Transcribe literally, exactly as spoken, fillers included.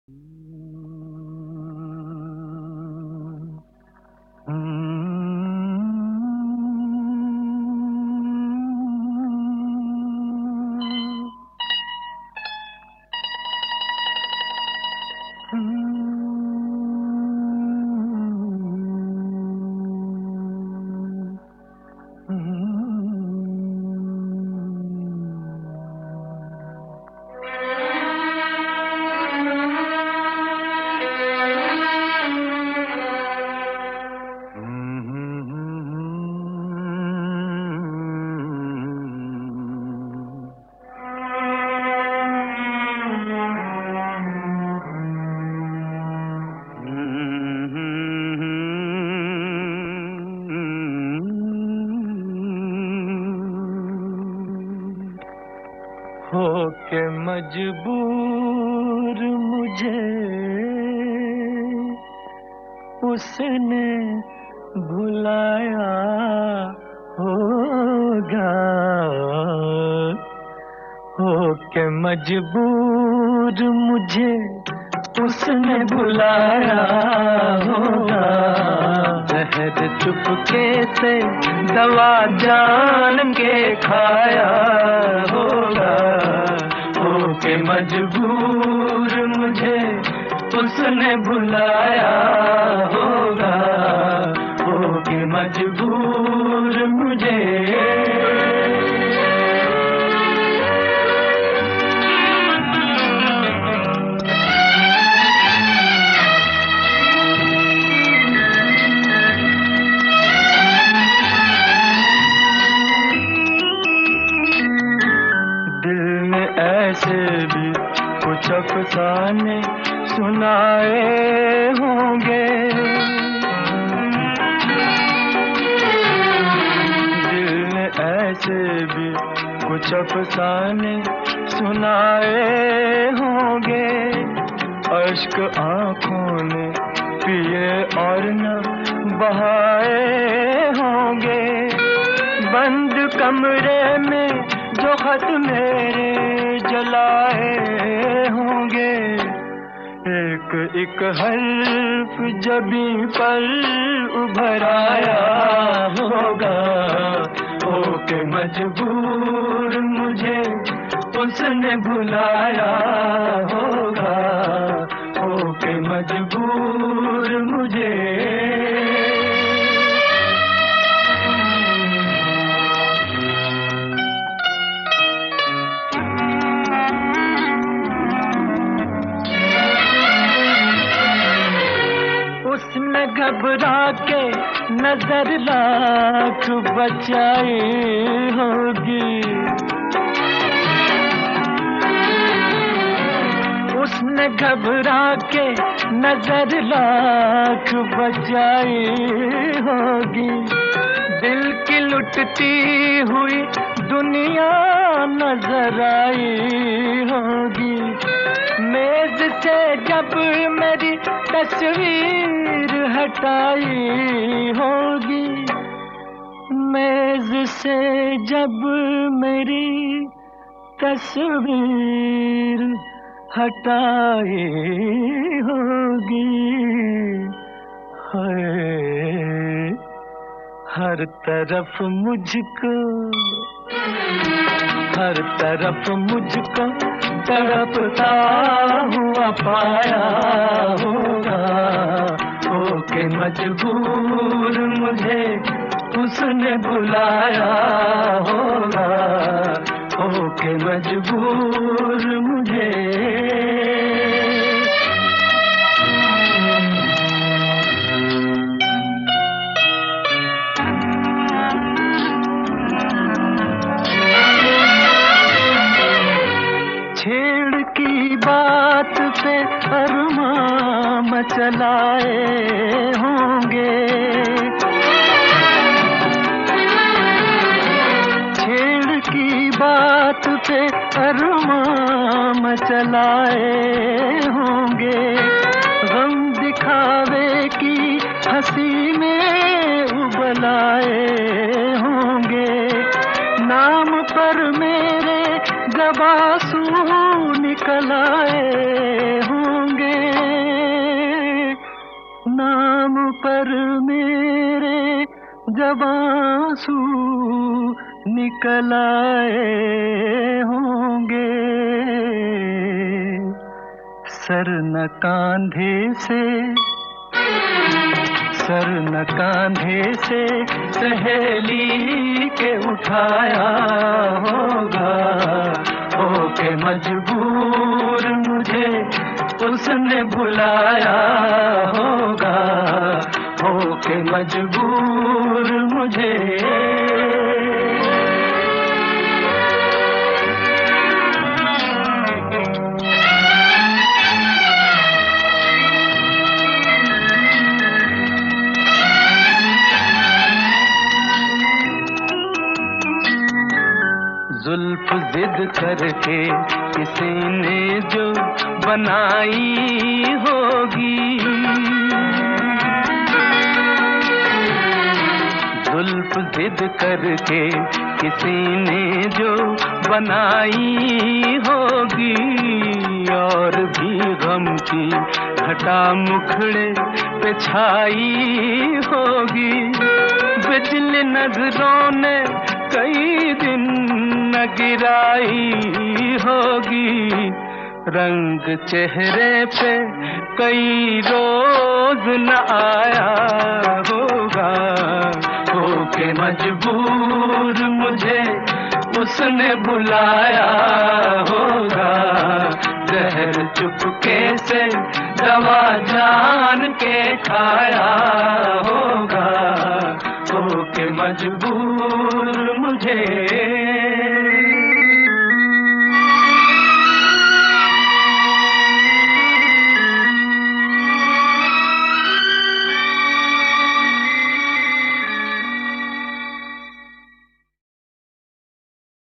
हो के मजबूर मुझे उसने भुलाया होगा। हो के मजबूर मुझे उसने भुलाया होगा। जहर चुपके से दवा जान के खाया होगा। हो के मजबूर मुझे उसने भुलाया होगा। हो के मजबूर मुझे ऐसे भी कुछ अफसाने सुनाए होंगे। दिल ने ऐसे भी कुछ अफसाने सुनाए होंगे। अश्क आँखों ने पिए और न बहाए होंगे। बंद कमरे में जो खत मेरे जलाए होंगे। एक एक हर्फ जबी पर उभर आया होगा। हो के मजबूर मुझे उसने भुलाया होगा। हो के मजबूर मुझे उसने घबरा के नजर लाख बचाई होगी। उसने घबरा के नजर लाख बचाई होगी। दिल की लुटती हुई दुनिया नजर आई होगी। मेज से जब मेरी तस्वीर हटाई होगी। मेज से जब मेरी तस्वीर हटाई होगी। हाय हर तरफ मुझको हर तरफ मुझको तड़पता हुआ पाया होगा। हो के मजबूर मुझे उसने बुलाया होगा। हो के मजबूर मुझे छेड़ की बात पे अरमां मचलाए होंगे। छेड़ की बात पे अरमां मचलाए होंगे। गम दिखावे की हंसी में उबलाए होंगे। नाम पर मेरे जब आंसू निकल आए होंगे। जब आंसू निकल आए होंगे, सर न कांधे से सर न कांधे से सहेली के उठाया होगा, होके मजबूर मुझे उसने बुलाया होगा, होके मजबूर मुझे। जुल्फ जिद करके किसी ने जो बनाई होगी, जुल्फ जिद करके किसी ने जो बनाई होगी, और भी गम की घटा मुखड़े पे छाई होगी। बिजली नजरों ने कई दिन न गिराई होगी, रंग चेहरे पे कई रोज न आया होगा, होके मजबूर मुझे उसने बुलाया होगा, जहर चुपके से दवा जान के खाया होगा, होके मजबूर मुझे।